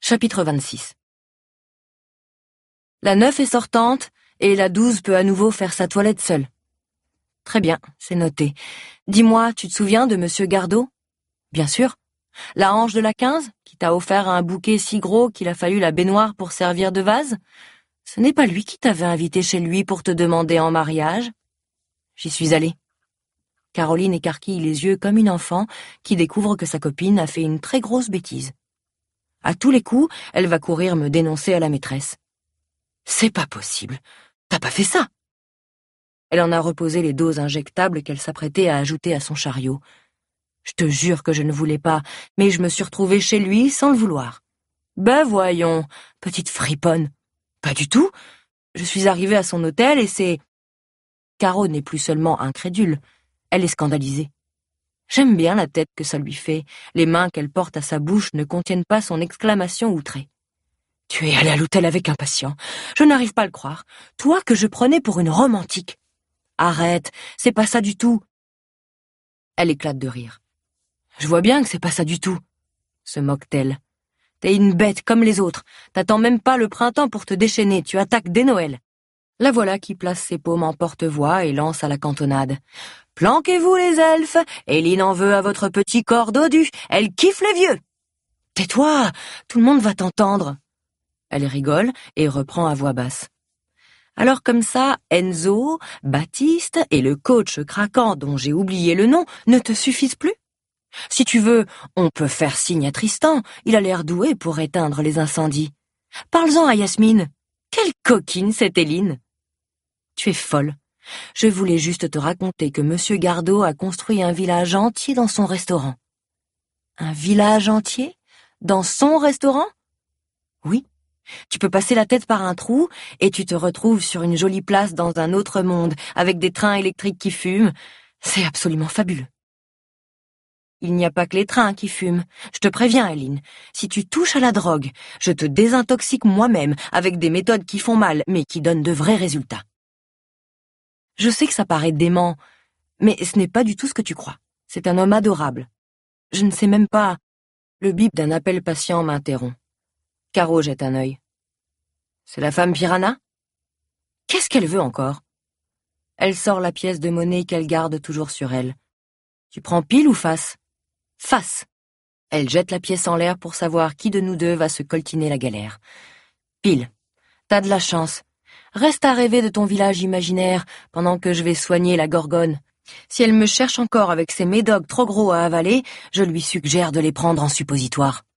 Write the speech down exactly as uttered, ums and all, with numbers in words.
Chapitre vingt-six. La neuf est sortante, et la douze peut à nouveau faire sa toilette seule. Très bien, c'est noté. Dis-moi, tu te souviens de Monsieur Gardot? Bien sûr. La hanche de la quinze, qui t'a offert un bouquet si gros qu'il a fallu la baignoire pour servir de vase? Ce n'est pas lui qui t'avait invité chez lui pour te demander en mariage? J'y suis allée. Caroline écarquille les yeux comme une enfant qui découvre que sa copine a fait une très grosse bêtise. À tous les coups, elle va courir me dénoncer à la maîtresse. C'est pas possible. T'as pas fait ça? Elle en a reposé les doses injectables qu'elle s'apprêtait à ajouter à son chariot. Je te jure que je ne voulais pas, mais je me suis retrouvée chez lui sans le vouloir. Ben voyons, petite friponne. Pas du tout. Je suis arrivée à son hôtel et c'est... Caro n'est plus seulement incrédule, elle est scandalisée. J'aime bien la tête que ça lui fait. Les mains qu'elle porte à sa bouche ne contiennent pas son exclamation outrée. Tu es allée à l'hôtel avec un patient. Je n'arrive pas à le croire. Toi que je prenais pour une romantique. Arrête, c'est pas ça du tout. Elle éclate de rire. Je vois bien que c'est pas ça du tout, se moque-t-elle. T'es une bête comme les autres. T'attends même pas le printemps pour te déchaîner. Tu attaques dès Noël. La voilà qui place ses paumes en porte-voix et lance à la cantonade. Planquez-vous les elfes, Éline en veut à votre petit corps dodu, elle kiffe les vieux. Tais-toi, tout le monde va t'entendre. Elle rigole et reprend à voix basse. Alors comme ça, Enzo, Baptiste et le coach craquant dont j'ai oublié le nom ne te suffisent plus? Si tu veux, on peut faire signe à Tristan, il a l'air doué pour éteindre les incendies. Parle-en à Yasmine. Quelle coquine cette Éline. Tu es folle. Je voulais juste te raconter que Monsieur Gardot a construit un village entier dans son restaurant. Un village entier? Dans son restaurant? Oui. Tu peux passer la tête par un trou et tu te retrouves sur une jolie place dans un autre monde, avec des trains électriques qui fument. C'est absolument fabuleux. Il n'y a pas que les trains qui fument. Je te préviens, Éline, si tu touches à la drogue, je te désintoxique moi-même avec des méthodes qui font mal, mais qui donnent de vrais résultats. Je sais que ça paraît dément, mais ce n'est pas du tout ce que tu crois. C'est un homme adorable. Je ne sais même pas... Le bip d'un appel patient m'interrompt. Caro jette un œil. C'est la femme Piranha? Qu'est-ce qu'elle veut encore? Elle sort la pièce de monnaie qu'elle garde toujours sur elle. Tu prends pile ou face? Face. Elle jette la pièce en l'air pour savoir qui de nous deux va se coltiner la galère. Pile. T'as de la chance. Reste à rêver de ton village imaginaire pendant que je vais soigner la gorgone. Si elle me cherche encore avec ses médocs trop gros à avaler, je lui suggère de les prendre en suppositoire.